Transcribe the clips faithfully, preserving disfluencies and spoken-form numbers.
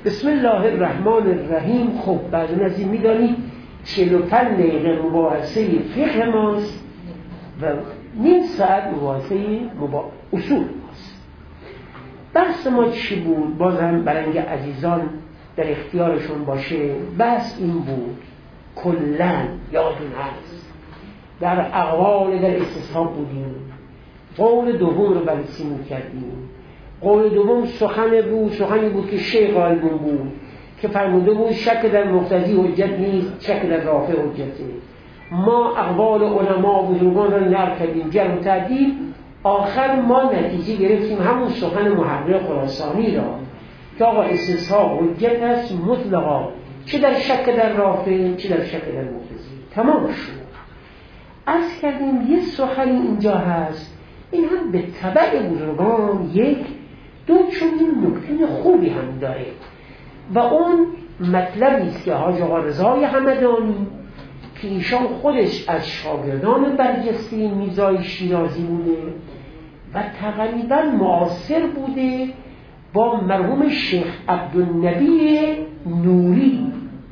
بسم الله الرحمن الرحیم. خب بعد از این میدانید چهل و پنج دقیقه مباحثه فقه ماست و نیم ساعت مباحثه مبا... اصول ماست. بحث ما چی بود؟ بازم برای اینکه عزیزان در اختیارشون باشه، بحث این بود کلن یادون هست در اقوال در استصحاب بودیم، قول دوم رو بررسی می‌کردیم. قول دوم سخن بود، سخنی بود که شیخ آلبون بود که فرموده بود شک در مقتضی حجت نیست، شک در رافع حجته. ما اقوال علما و بزرگان را نقل کردیم، جرح و تعدیل. آخر ما نتیجه گرفتیم همون سخن محقق خراسانی را که آقا استصحاب حجت است مطلقا، چه در شک در رافع چه در شک در مقتضی. تمام شد. عرض کردیم یه سخنی اینجا هست، این هم به تبع بزرگان یک دو چون این نکته خوبی هم داره و اون مطلبی است که حاج آقا رضای همدانی که ایشان خودش از شاگردان برجسته میرزای شیرازی بوده و تقریبا معاصر بوده با مرحوم شیخ عبدالنبی نوری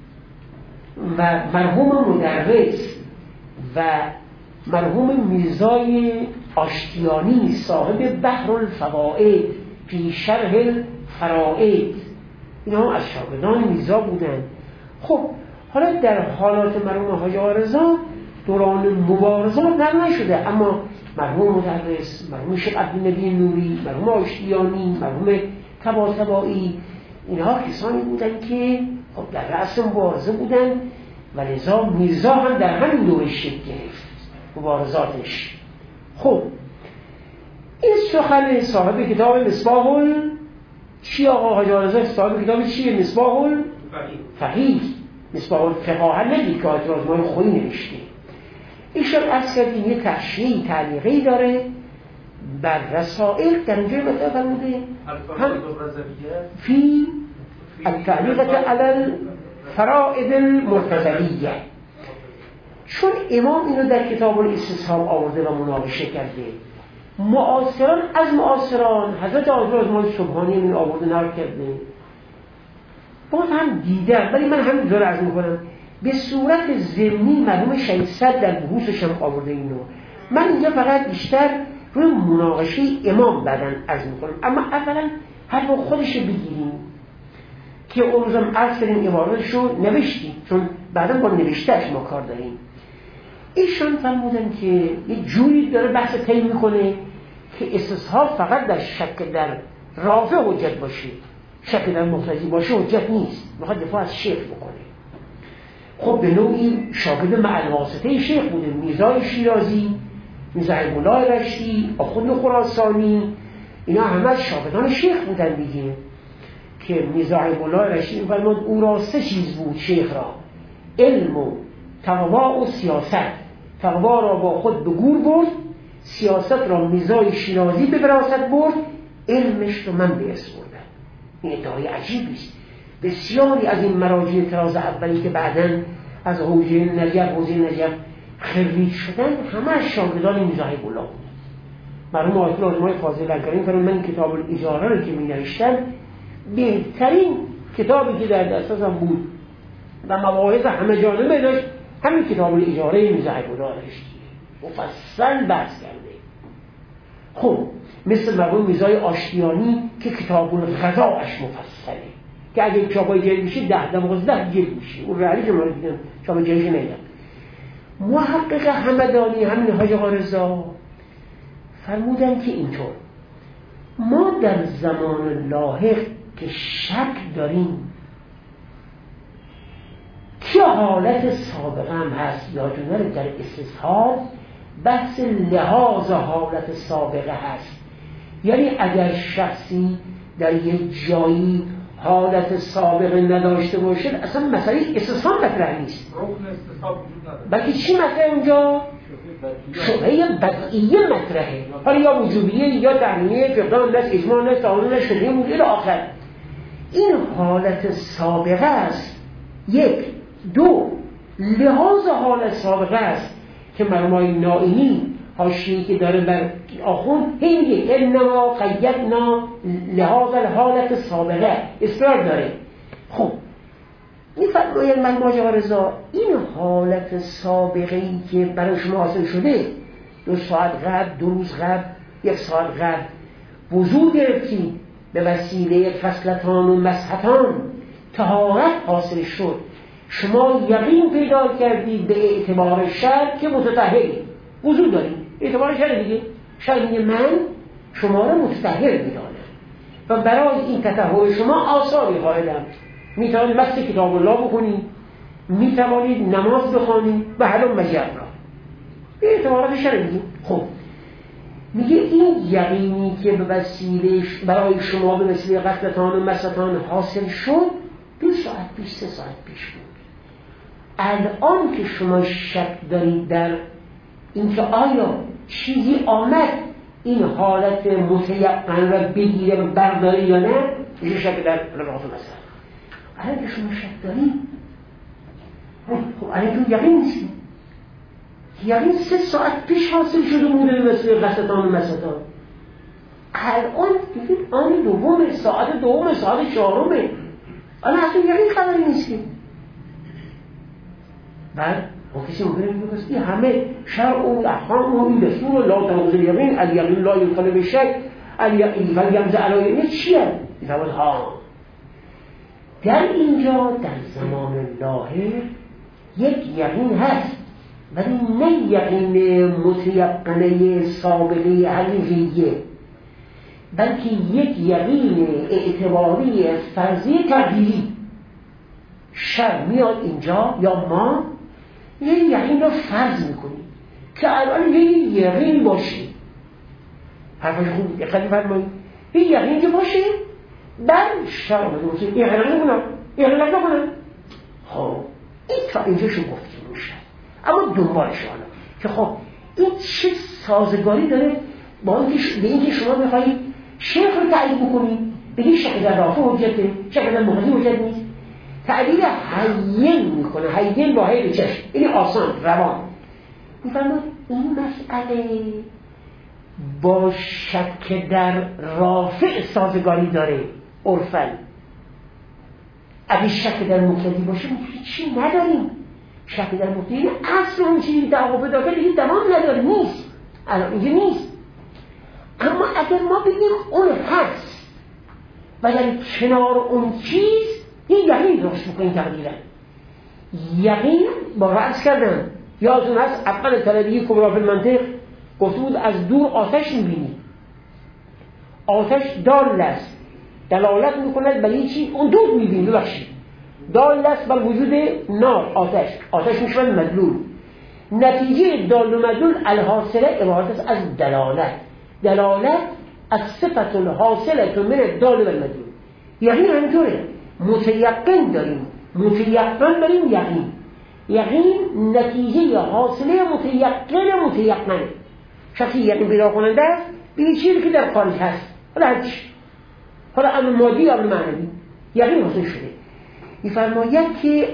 و مرحوم مدرس و مرحوم میرزای آشتیانی صاحب بحر الفوائد فی شرح الفرائض، اینا هم از شاگردان میرزا بودن. خب حالا در حالات مرحوم حاج آقا رضا دوران مبارزات نقل نشده، اما مرحوم مدرس، مرحوم شیخ عبدالنبی نوری، مرحوم آشتیانی، مرحوم طباطبایی، اینها کسانی بودن که خب در رأس مبارزه بودن و لذا میرزا هم در همین دوره شکل گرفت مبارزاتش. خب این سخن صاحب کتاب مصباح ال چی آقا حاج آقا رضا صاحب کتاب چیه؟ مصباح الفقیه، مصباح الفقاهه نگی که آیت رازمان خویی نوشته. ایشان از کردیم یه تشریح تعلیقی داره بر رسائل در اینجای مطلب فرموده هم فی التعلیقه علی الفرائض المرتضویه، چون امام اینو در کتاب الاستصحاب آورده و مناقشه کرده. معاصران از معاصران حضرت آقا رضوان سبحانی این آورده نقل کرده، باز هم دیدن، ولی من همین داره عرض میکنم به صورت ضمنی مرحوم شهید صدر در بحوثش هم آورده اینو. من اینجا فقط بیشتر روی مناقشه امام بعدن عرض میکنم، اما اولا حرف خودش بگیریم که اون روزم عرض کردیم عبارتشو نوشتیم، چون بعدا با نوشتهش ما کار داریم. ایشان فرمودن که یه جوری داره بحث طی میکنه که استصحاب فقط در شک در رافع حجت باشه، شک در مقتضی باشه حجت نیست، میخواد دفاع از شیخ بکنه. خب به نوعی شاگرد مع الواسطه شیخ بوده، میرزای شیرازی، میرزای مولای رشتی، آخوند خراسانی، اینا همه شاگردان شیخ بودن دیگه. که میرزای مولای رشتی فرمود او را سه چیز بود شیخ را: علم و تقوا و سیاست. تقوا را با خود به گور برد، سیاست را میرزای شیرازی به وراثت برد، علمش رو من به ارث بردم. این ادعای عجیبی است. بسیاری از این مراجع طراز اولی که بعداً از حوزه نجف حوزه نجف خرید شدن همه از شاگردان میرزای مولا بود. مرحوم آیت الله علمای فاضل الکریم فرمود من کتاب الاجاره رو که می‌نوشتم بهترین کتابی که در دستم بود و مواعظ همه جانبه داشت همین کتاب الاجاره میرزای مولا داشت، مفصل بحث کرده. خب مثل مرحوم میرزای آشتیانی که کتاب الغذاش مفصله که اگه چاپای جلد میشه ده دوازده جلد میشه، اون رعلی که ما رو دیدم چاپای جلدش نیدم. محقق همدانی همین حاج آقا رضا فرمودن که اینطور ما در زمان لاحق که شک داریم که حالت سابقه هم هست یا جنر در استصحاب بحث لحاظ حالت سابقه هست، یعنی اگر شخصی در یک جایی حالت سابقه نداشته باشد اصلا مسئله استصحاب مطرح نیست، بلکه چی مطرح اونجا؟ شبهه بدعیه مطرحه، حالا یا وجوبیه یا تحریمیه، فقدان نست، اجماع نست، تعامل نست، شبهه موجود آخر. این حالت سابقه است. یک دو لحاظ حالت سابقه است که مرمای نائینی حاشیه‌ای که داره بر آخوند هی انما قیدنا لحاظ الحالت سابقه اصرار داره خب می‌فرماید من ماجرا رضا این حالت سابقه‌ای که برای شما حاصل شده، دو ساعت قبل، دو روز قبل، یک ساعت قبل وضو گرفتید به وسیله خصلتان و مسحتان طهارت حاصل شد، شما یقین پیدا کردید به اعتبار شرع که متطهری وضو دارید، اعتبار شرع دیگه، شرع میگه من شما را متطهر میدانم و برای این تطهر شما آثاری قائلم، میتوانید مس کتاب الله بکنید، میتوانید نماز بخوانید و حالا مجرا به اعتبارات شرع میگه. خب میگه این یقینی که به وسیله برای شما به وسیله غفلتان و مسحتان حاصل شد دو ساعت پیش، سه ساعت پیش بود. الان که شما شک دارید در اینکه آیا چیزی آمد این حالت متیقن را بگیره و برداره یا نه، میشه شک در رفعات مسئله. الان که شما شک دارید، خب الان که یقین نیست، یقین سه ساعت پیش حاصل شده بوده به وسیله غفلتان و مسحتان. الان دیدید آن دوم، ساعت دوم، ساعت چهارمه، الان اصلا یقین خبری نیست که. بعد کسی ممکنه بگه این همه شرع و احکام و این دستور لا تناقض الیقین، الیقین لا یدخل بالشک، الیقین فلیمز علی یقین چیه؟ میفهمد ها در اینجا در زمان لاحق یک یقین هست، ولی نه یقین متیقنه سابقه حقیقیه، بلکه یک یقین اعتباری فرضی تقدیری. شرع میاد اینجا یا ما یه یقین رو فرض میکنیم که الان یه یقین باشه، حرفش خوب دقت فرمایید، یه یقین که باشه بعد شرع میگه این یقین نکنم، یقین نکنم. خب این تا اینجا شو گفتیم میشه، اما دنبالش حالا که خب این چه سازگاری داره با اینکه شما بخواید شیخ رو تعیین بکنید، بگید شک در رافع حجته، شک در مقتضی حجت نیست، تعبیر حیین میکنه، حیین با حیل چشم، این آسان روان میفرماید این مسئله با شک در رافع سازگاری داره عرفاً. اگه شک در مقتضی باشه چی نداریم، شک در مقتضی اصل اون چیزی دعوا پیدا کرده دیگه تمام نداره، نیست، الان اینجا نیست. اما اگر ما بگیم اون هست و در کنار اون چیز این یقین درست میکنیم تقدیرن. یقین با رأس کردن یادتون هست اول طلبی کبرا فی المنطق گفته بود از دور آتش میبینی، آتش دال است دلالت میکند برای چی؟ اون دور میبینی، ببخشید دال است بر وجود نار، آتش آتش میشود مدلول. نتیجه دال و مدلول الحاصله عبارت است از دلالت، دلالت از صفت الحاصله من دال و مدلول. یقین همینطوره، متیقن داریم، متیقن داریم یقین، یقین نتیجه حاصله متیقن متیقنه. شخصی یقین پیدا کننده است به چیزی که در خارج هست، حالا هرچی، حالا امر مادی یا امر معنوی، یقین حاصل شده. می‌فرماید که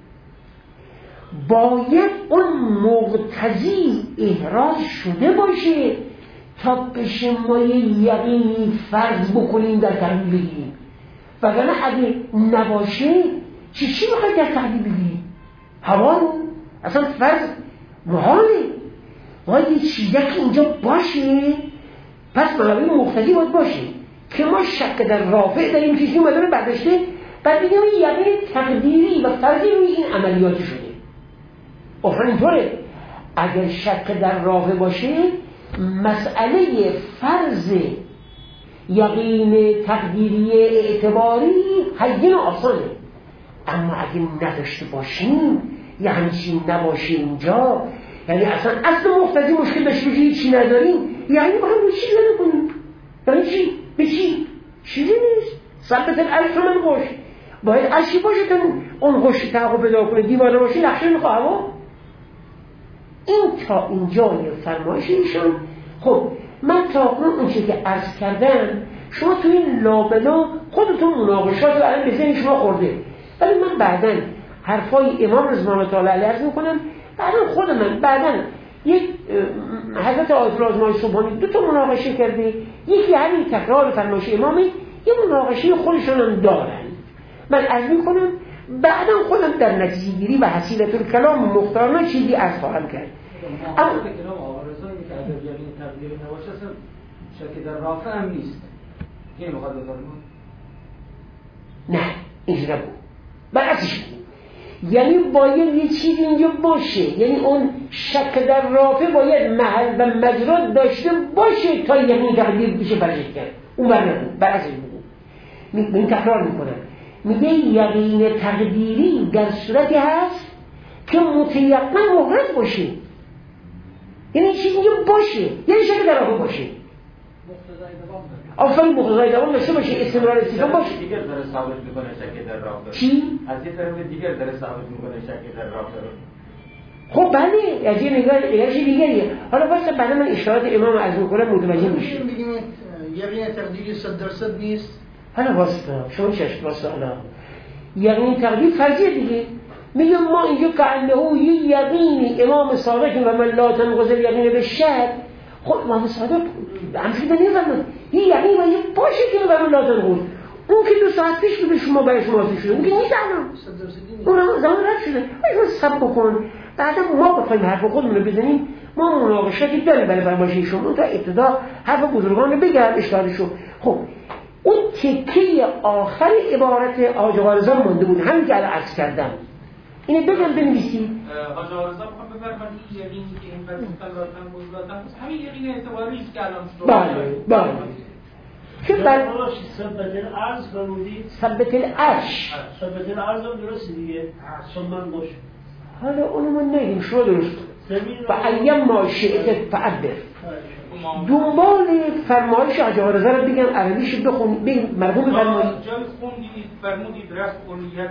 باید اون مقتضی احراز شده باشه تا بشه ما یقینی فرض بکنیم در تقدیر بگیریم، وگرنه اگه نباشه چی چی بخواید در تقدیر بگیریم؟ هوا رو اصلا فرض محاله، باید یه چیزی که اینجا باشه، پس منابع مقتضی باید باشه که ما شک در رافع داریم چیزی اومده برداشته، بعد بگیم یقین تقدیری و فرضی روی این عملیات شده. آخر اینطوره اگر شک در رافع باشه مسئله فرض یقین تقدیری اعتباری هین و آسانه، اما اگه نداشته باشیم یعنی چی نباشه اینجا، یعنی اصلا اصل مقتضی مشکل داشته باشی چی نداریم، یعنی با هم چی نکنیم، یعنی چی؟ به چی؟ چیزی نیست. ثبت العرش من خوش باید عرشی باشه تا اون خوشی تحقیق پیدا کنه، دیوانه باشه نقشه میخواه هوا. این تا اینجای فرمایش ایشان. خب من تا اون چیزی که عرض کردم شما تو این لابلا خودتون مناقشات رو الان به ذهن شما خورده، ولی من بعداً حرفای امام رضوان الله تعالی علیه عرض میکنم، بعداً خود من بعداً یک حضرت آیت الله آزمایی سبحانی دو تا مناقشه کرده، یکی همین تکرار فرمایش امامی، یه مناقشه خودشون هم دارن. من عرض میکنم بعدا خودم در نتیجه گیری و حصیلت الکلام مختارانه چیزی عرض خواهم کرد. اما کلام آقا رضایی که اگر یقین تقدیری نباشه اصلا شک در رافع هم نیست. این مقدر فرمود؟ نه اینجا نبود، برعکسش بود. یعنی باید یه چیزی اینجا باشه، یعنی اون شک در رافع باید محل و مجرا داشته باشه تا یقین تقدیر بشه برشت کرد. اون بر نبود، برعکسش بود. این تکرار میکنم، میگه یقین تقدیری در صورتی هست که متیقن محرز باشه، یعنی چیزی اینجا باشه، یعنی شک در رافع باشه. آفرین مقتضای دوام داشته باشه، استمرار استفهام باشه. دیگر داره ثابت میکنه شک در رافع. چی؟ از یه طرف دیگر داره ثابت میکنه شک در رافع رو. خب بله، از یه نگاه نگاهش دیگریه. حالا واسه بعد من اشارات امام از میکنم متوجه میشه. بگیم یقین تقدیری صد درصد نیست. حالا واسه شما چشم واسه حالا یقین تقدیر فرضیه دیگه. میگم ما اینجا کأنه یه یقینی امام صادق و من لا تنقض الیقین بالشک. خب امام صادق همچنین نمی‌فهمن یه یقین و یه باشه که و من لا تنقض. اون که دو ساعت پیش به شما برای شما معرفی شده، اون که نیست الان. صد درصدی نیست. اون زمان رد شده. آیا صبر بکن. بعدا ما بخوایم حرف خودمون رو بزنیم، ما مناقشاتی داریم برای فرمایش شما تا ابتدا حرف بزرگان رو بگم اشکالشو. خب اون تکه آخر عبارت حاج آقا رضا مونده بود، همین که الان عرض کردم. اینو بگم بنویسید. حاج آقا رضا میخوام بفرمایید این یقینی که این فرض مطلقاً موضوعاً همین یقین اعتباری است که الان شما بله بله. که بر ثبت الارض فرمودید. ثبت العرش. ثبت الارض هم درست دیگه. ثم باش. حالا اونو من نگیم شما درست. و ایم ما شئت فعبر. دنبال فرمایش حاج آقا رضا رو بگم عربیش بخون بگم مرحوم فرمایید. جای خوندید فرمودید رفع کلیت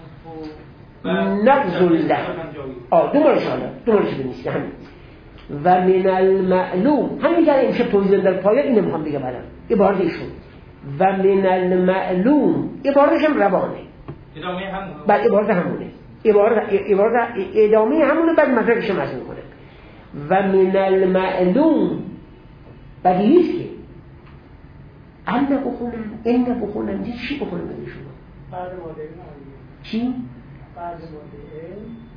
و نقض الله. آه دوباره شالا دوباره بنویسید همین. و من المعلوم همین که امشب توضیح در پایان اینو میخوام بگم الان عبارت ایشون. و من المعلوم عبارتش هم روانه. ادامه همونه. بعد عبارت همونه. عبارت عبارت ادامه همونه بعد مدرکش هم از میکنه. و من المعلوم بعد نیست که ان بخونن ان بخونن چی بخونن به شما؟ بعد ماده چی؟ بعد ماده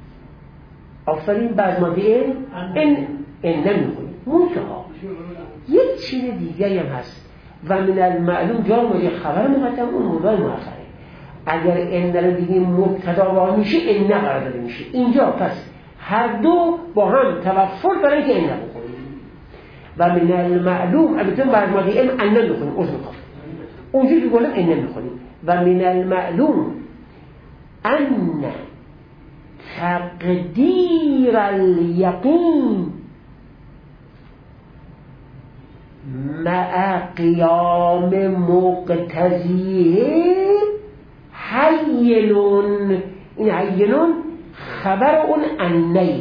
آفرین بعد ماده ان ان نمیخونیم منتها یک چیز دیگری هم هست و من المعلوم جا ماده خبر مقدم اون موضوع مؤخره. اگر ان رو دیگه مبتدا واقع میشه ان قرار داده میشه اینجا. پس هر دو با هم توفر دارن که ان بخونیم. و من المعلوم البته بعد ماده ان ان نمیخونیم عذر میخوام اونجوری که گفتم ان نمیخونیم. و من المعلوم ان تقدیر الیقین مع قیام مقتضیه حینون. این حینون خبر اون انه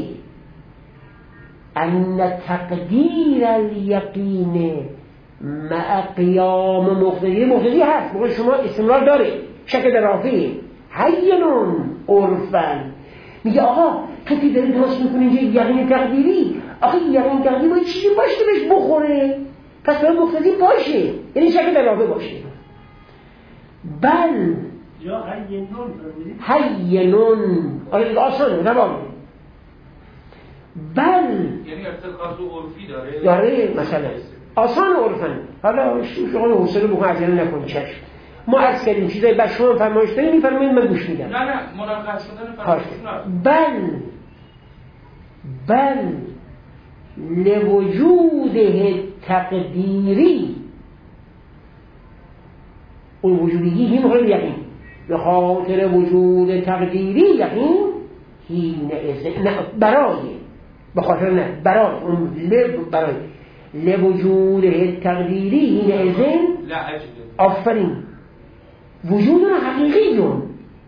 ان تقدیر الیقین مع قیام مقتضیه. مقتضیه هست بقول شما استمرار داره شک در رافعه حینون عرفن. میگه آقا تو که داری درست میکنی اینجا یقین تقدیری، آقا یقین تقدیری باید چیزی باشه بهش بخوره، پس باید مقتضی باشه یعنی شک در رافعه باشه. بل یا حینون فرمودید. حینون آره دیگه آسانه روانه. بل یعنی ارتکاز عرفی داره داره مثلا آسان عرفن. حالا شغل حوصله بکن عجله نکن چشم ما عرض کردیم چیزایی بر شما فرمایش داریم میفرمایید من گوش میدم. نه نه مناقشه شدن فرمایشتون بل بل لوجوده تقدیری اون وجودی این مقابل یقین به خاطر وجود تقدیری یقین هین از نه برای به خاطر نه برای اون لب برای لوجود تقدیری هین ازن لا اجل آفرین وجود حقیقی دون.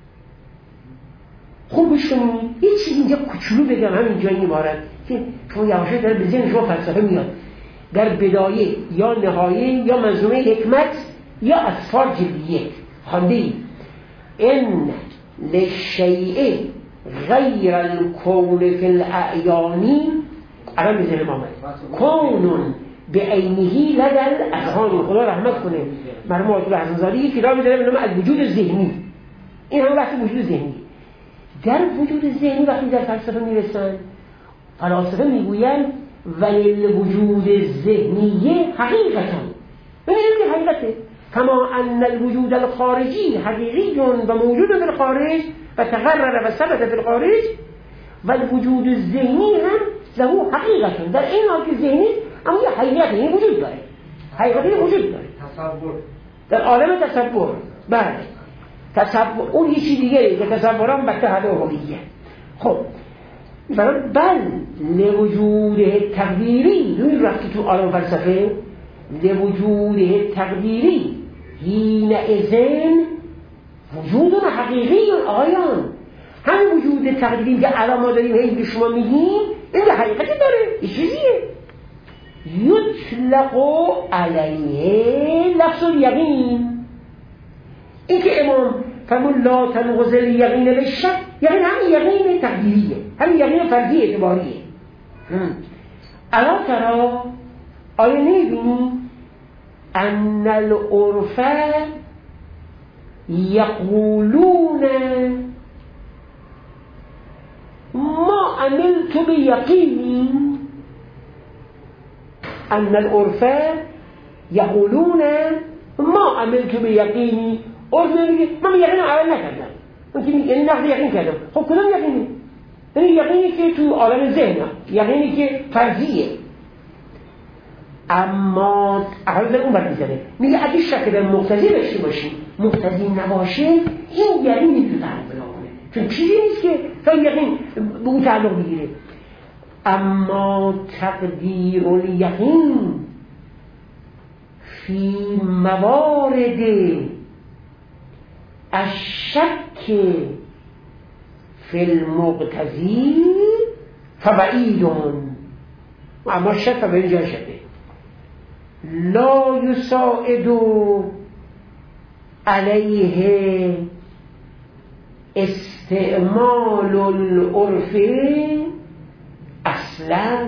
خوب گوش کنید یه چیز اینجا کوچولو بگم همین جایی عبارت که شما یواشکی داره به ذهن شما فلسفه میاد. در بدایه یا نهایه یا منظومه حکمت یا اطفال جلد یک خوانده اید ان للشیء غیر الکون فی الاعیانی الان به ذهن آمد کونون به عینهی لدل اذهان. خدا رحمت کنه مرحوم آیت الله حسن زاده یک کتابی داره به نام الوجود ذهنی این هم وقتی وجود ذهنی. در وجود ذهنی وقتی در فلسفه میرسن فلاسفه میگویند ولی وجود ذهنیه حقیقتا ببینید که حقیقته کما ان الوجود الخارجی حقیقی و موجود در الخارج و تقرر و ثبت در الخارج و الوجود الذهنی هم له حقیقتا در این حال که ذهنی اما یه حقیقت این وجود داره حقیقتی وجود داره تصور در عالم تصور بله تصور اون یه چیز دیگه که تصورم به تحت هویه. خب بل لوجود تقدیری روی رفتی تو عالم فلسفه لوجود تقدیری هین ازن وجود حقیقی آیان همین وجود تقدیری که الان ما داریم این که شما میگیم این که حقیقتی داره این چیزیه یطلق علیه لفظ الیقین این که امام فرمون لا تنقض الیقین بالشک یعنی همین یقین تقدیریه همین یقین فرضی اعتباریه. الان ترا آیا نمیبینی ان العرف یقولون ما عملت بیقینی ان العرف یقولون ما عملت بیقینی عرف نمیگه من یقین عمل نکردم اون که یعنی نقض یقین کردم. خب کدام یقینی؟ یعنی یقینی که تو عالم ذهنه یقینی که فرضیه اما احوال در اون بر میزنه میگه اگه شک در مقتضی داشته باشی مقتضی نباشه این یقینی تو تعلق بنا کنه چون چیزی نیست که تا یقین به اون تعلق بگیره. اما تقدیر الیقین فی موارد الشک فی المقتضی فبعیدون اما شک فبعید جای شده لا یساعد علیه استعمال العرف اصلا.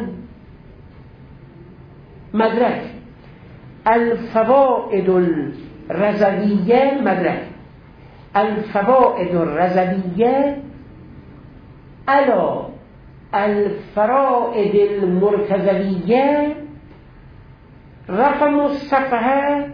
مدرک الفوائد الرضویه مدرک الفوائد الرضویه علی الفرائد المرتضویه رقم الصفحه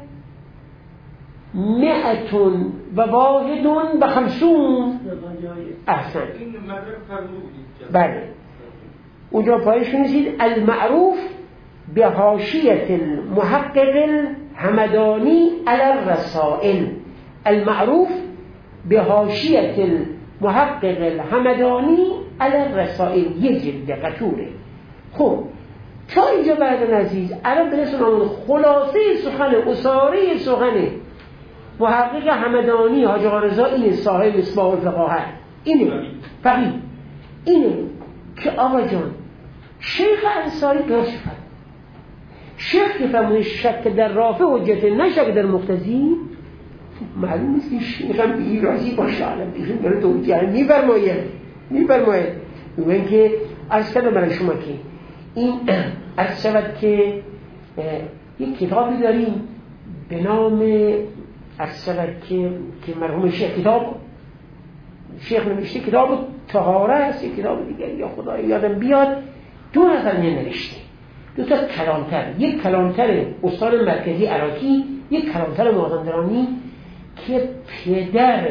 مئة و واحد و خمسون. احسن این مدرک فرمودید بله اونجا پایش می‌نویسید المعروف به حاشیه المحقق الحمدانی علی الرسائل المعروف به حاشیه المحقق الحمدانی علی الرسائل یه جلد قطوره. خب تا اینجا بعد عزیز الان برسون آمون خلاصه سخن اصاره سخن محقق حمدانی حاج آقا رضا اینه صاحب مصباح الفقاهه اینه فقیه اینه که آقا جان شیخ انصاری درست فرمود شیخ که فرمود شک در رافع حجت نه شک در مقتضی معلوم نیست که شیخ هم بی راضی باشه الان ایشون داره توجیه میفرماید میفرماید میگن که عرض کردم برای شما که این عرض شود که یک کتابی داریم به نام عرض شود که که مرحوم شیخ کتاب شیخ نوشته کتاب طهاره است یک کتاب دیگه یا خدای یادم بیاد دو نفر نوشته دو تا کلانتر یک کلانتر استاد مرکزی عراقی یک کلانتر مازندرانی که پدر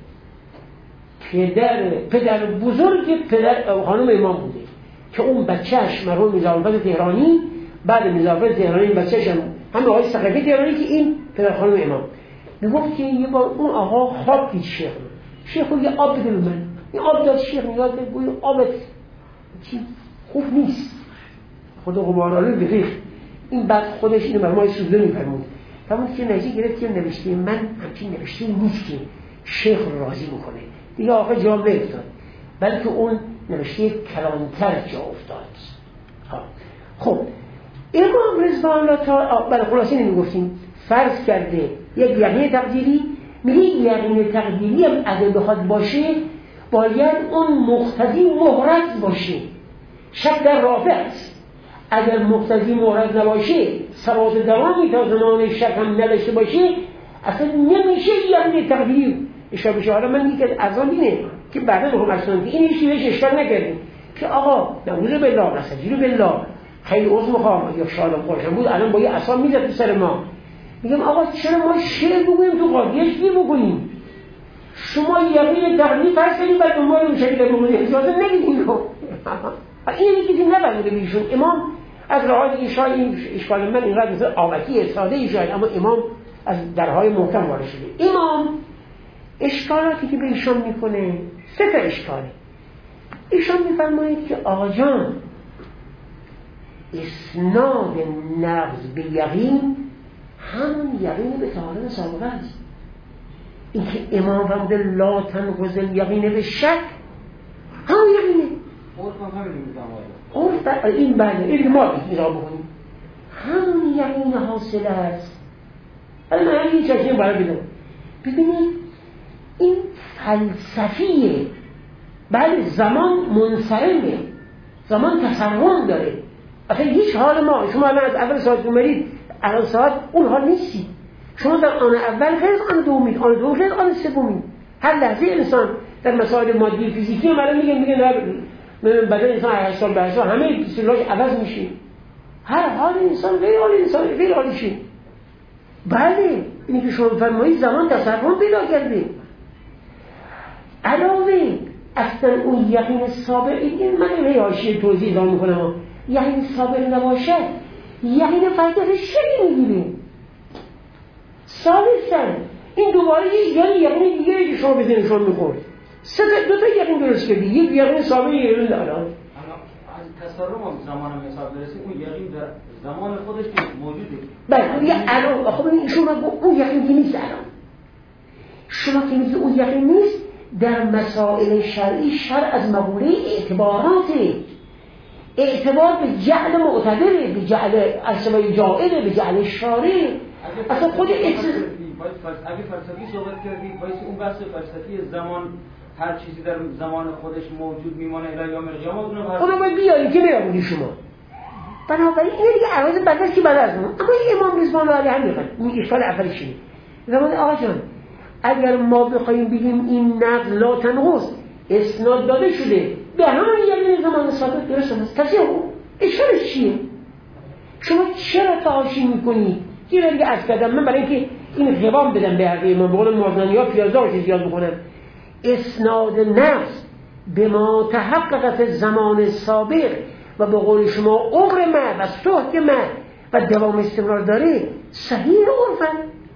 پدر پدر بزرگ پدر خانم امام بوده که اون بچهش مرحوم میرزاالفضل تهرانی بعد میرزاالفضل تهرانی بچهش هم هم آقای ثقفی تهرانی که این پدر خانم امام میگفت که یه بار اون آقا خواب دید شیخ شیخ یه آب بده به من این آب داد شیخ نگاه کرد گوی آبت چی خوب نیست خدا غبارالو بریخت این بعد خودش اینو بر ما سوزه میفرمود فرمود که نتیجه گرفت که نوشته من همچین نوشته نیست که شیخ رو راضی میکنه دیگه آقا جا افتاد بلکه اون نوشته کلانتر جا افتاد. خب امام رضوان الله تعالی بله خلاصه نمیگفتیم فرض کرده یک یقین تقدیری میگه یقین تقدیری هم اگه بخواد باشه باید اون مقتضی محرز باشه شک در رافع است اگر مقتضی محرز نباشه ثبات دوامی تا زمان شک هم نداشته باشه اصلا نمیشه یقین تقدیری اشکال بشه. حالا من میگم از آن اینه که بعدا بخوام اصلا که این هیچ بهش اشکال نکردیم که آقا نعوذ بالله نستجیر بالله خیلی عذر میخوام یا شاید خودشم بود الان با یه عصا میزد تو سر ما. میگم آقا چرا ما شعر بگوییم تو قاضیش بی بگوییم؟ شما یقین تقلیل فرض کنید بعد دنبال اون شکل بگویید اجازه نگیدین رو. این یکی که نبرده بیشون. امام از راه این شاید این اشکال من اینقدر مثل آبکی ساده ای شاید، اما امام از درهای محکم وارد شده. امام اشکالاتی که به ایشان میکنه سه تا اشکاله. ایشان میفرمایید که آقا جان اسناد نقض به یقین همون یقین به طهارت سابقه است. این که امام فرموده لا تنقض الیقین به شک همون یقینه. عرف در این بله این که ما ایرا بکنیم همون یقین حاصل است. الان من این چشم برای بدم ببینید این فلسفیه. بله زمان منصرمه، زمان تصرم داره. اصلا هیچ حال ما شما الان از اول ساعت اومدید الان ساعت اون حال نیستی. شما در آن اول خیلی آن دومید، آن دوم خیلی آن سومید. هر لحظه انسان در مسائل مادی فیزیکی هم الان میگن میگن بدن انسان هر سال به سال همه سلولاش عوض میشه. هر حال انسان غیر حال انسان غیر حالشه. بله اینی که شما فرمایید زمان تصرم پیدا کرده. علاوه اصلا اون یقین سابق این من به حاشیه توضیح دارم میکنم یقین سابق نباشد یقین فرد شک میگیره. ثالثاً این دوباره یه یقین دیگه که شما بزنید شما میخورد سه دو تا یقین درست کردی. یک یقین سابق یک یقین داره. از تصرم هم زمان هم حساب برسیم اون یقین در زمان خودش که موجوده. بله یه الان خب این شما اون یقین که نیست الان شما که میگید اون یقین نیست در مسائل شرعی شرع از مقوله اعتباراته. اعتبار به جعل معتبره، به جعل اصبای جائله، به جعل شارع. اصلا خود اگه فلسفی صحبت کردید باید اون بحث فلسفی زمان هر چیزی در زمان خودش موجود میمانه الی یوم القیامه اونو باید بیارید که نیامونی شما. بنابراین این دیگه عوض بدست که بعد از اون اما این امام رضوان الله علیه هم میخواد این اشکال اولیش اینه. زمان آقا جان اگر ما بخوایم بگیم این نقل لا تنقض اسناد داده شده به همون یقین زمان ثابت درست است تصحیح اشکالش چیه؟ شما چرا تحاشی میکنید؟ یه دیگه از کردم من برای اینکه این قوام بدم به حرف امام بقول موازنی ها پیازدارش زیاد بکنم اسناد نفس به ما تحقق فی زمان سابق و به قول شما عمر ما و صحت ما و دوام استمرار داره صحیح عرفن.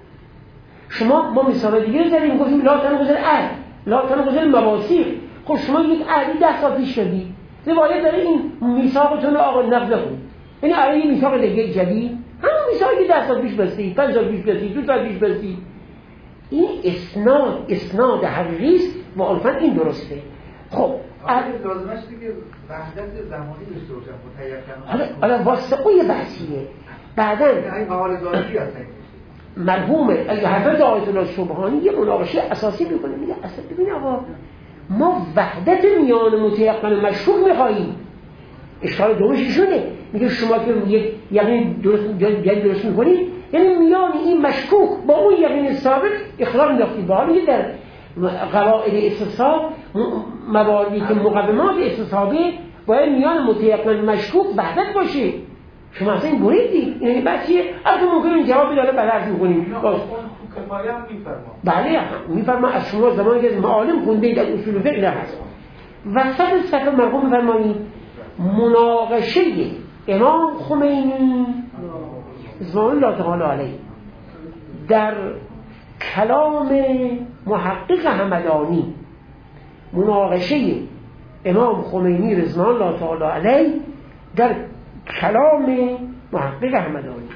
شما ما مثال دیگه زدیم گفتیم لا تنقض العهد لا تنقض المواثیق. خب شما یک عهدی ده سال پیش کردی روایت داره این میثاقتون رو آقا نقض کنید یعنی الان این میثاق دیگه جدید همون میثاقی که ده سال پیش بستی پنج سال پیش بستی دو سال پیش بستی این اسناد اسناد حقیقی است و عرفاً این درسته. خب لازمش دیگه وحدت زمانی داشته باشن متیقن. حالا حالا واسه اون یه بحثیه بعداً این حال ذاتی هست مرحوم اگه حضرت آیت الله سبحانی یه مناقشه اساسی میکنه میگه اصلا ببین آقا ما وحدت میان متیقن و مشکوک میخواییم. اشکال دومش ایشونه میگه شما که یک یقین درست یعنی درست میکنید یعنی میان این مشکوک با اون یقین ثابت اخلال انداختید. با حالی در قواعد استصحاب مواردی که مقدمات استصحابه باید میان متیقن مشکوک وحدت باشه. شما اصلا این بریدید یعنی بعد چیه؟ البته ممکنه این جوابی داره برعکس میکنیم. کفایه هم میفرما. بله میفرما از شما زمانی که معالم خونده در اصول فقه نه هست. وسط صفحه مرحوم میفرمایید مناقشه امام خمینی رضوان الله تعالی علیه در کلام محقق همدانی مناقشه امام خمینی رضوان الله تعالی علیه در کلام محقق همدانی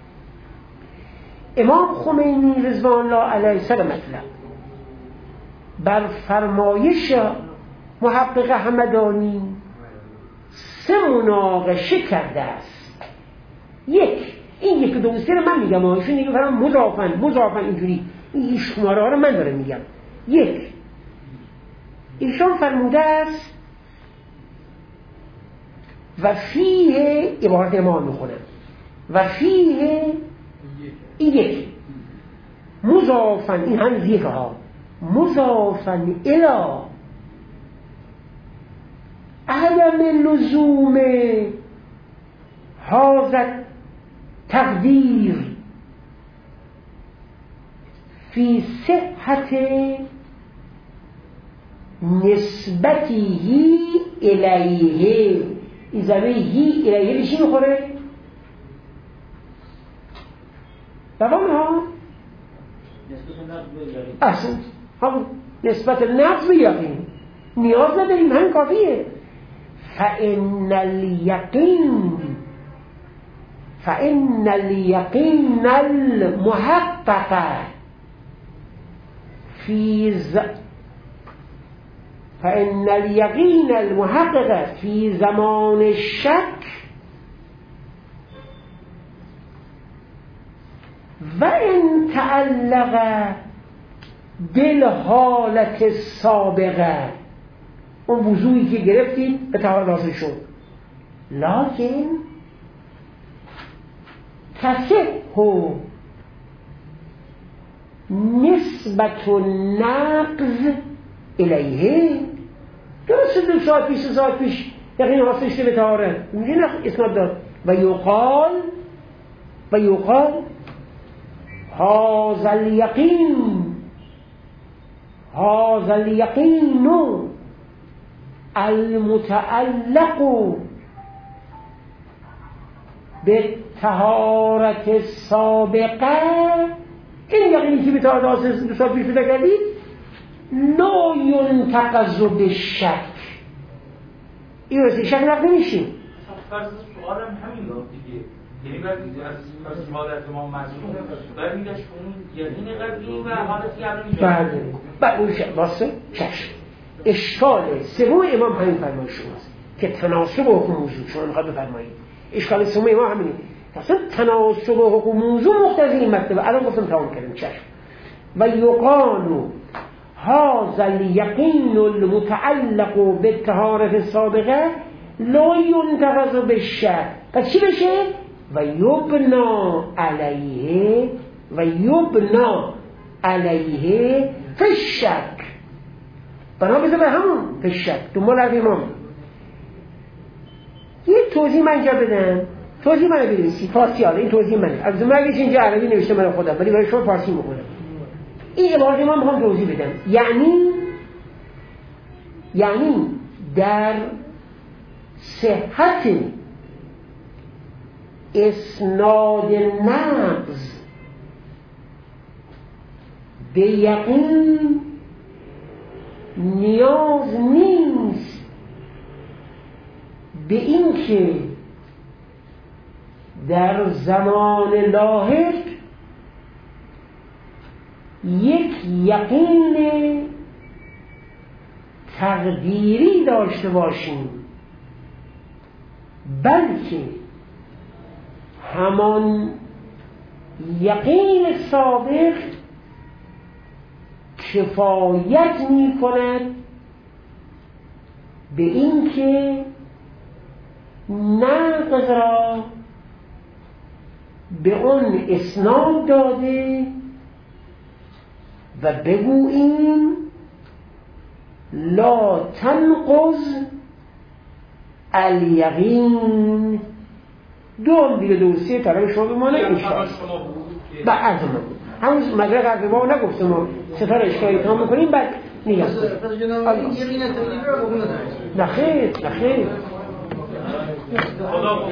امام خمینی رضوان الله علیه سر مطلب بر فرمایش محقق همدانی سه مناقشه کرده است. یک این یک دو سه رو من میگم ایشون دیگه فرام مضافن مضافن اینجوری این شماره رو من دارم میگم. یک ایشون فرموده است و فیه عبارت امام میخونم و فیه این یک مضافن این هم زیره ها مضافا الی عدم لزوم هذا تقدیر فی صحت نسبتی الیه. این زمین هی الیه به چی میخوره؟ دوام ها احسن هم نسبت نقض به یقین نیاز نداریم، همین کافیه. فإن اليقين فإن اليقين المحقق في ز... فإن اليقين المحقق في زمان الشك وإن تعلق بالحالة السابقة، اون وضوعی که گرفتید به طهارت حاصل شد، لکن تصح نسبت نقض الیه. درسته دو ساعت پیش سه ساعت پیش یقین حاصل شده به طهارت، میگه اسناد داد و یقال و یقال هذا اليقين هذا اليقين المتعلق بالطهارة السابقة، این یقینی که به طهارت حاصل دو سال پیش پیدا کردید، لا ينتقض بالشک. این واسه شک نقض نمیشه. فرض سوالم همین بود دیگه، یعنی بعد از شهادت امام معصوم بعد میگه اون یقین قبلی و حالتی الان میشه. بله بعد اون شک واسه چشم. اشکال سوم امام همین فرمایش شماست که تناسب حکم موضوع شما میخواد بفرمایید. اشکال سوم امام همینه. اصلا تناسب حکم موضوع مقتضی این مطلبه. الان گفتم تمام کردم. چشم. و یقال هذا اليقين المتعلق بالطهارة السابقة لا ينتقض بالشك. پس چی بشه؟ و یبنا علیه و یبنا علیه فی الشک. بنا بذار به همون فی الشک دنبال از امام. یه توضیح من اینجا بدم، توضیح من رو بنویسی فارسی. حالا این توضیح منه، از من اگه اینجا عربی نوشته من خودم، ولی برای شما فارسی میکنم. این عبارت من میخوام توضیح بدم. یعنی یعنی در صحت اسناد نقض به یقین نیاز نیست به این که در زمان لاحق یک یقین تقدیری داشته باشیم، بلکه همان یقین سابق کفایت می کند به این که نقض را به اون اسناد داده و بگوییم لا تنقض الیقین. دو دیگه دو سه طرف شما بمانه انشاءالله. بعد از ما همون مدرق از ما نگفتم ما ستار اشکایی تمام میکنیم بعد نیگم نخیر نخیر خدا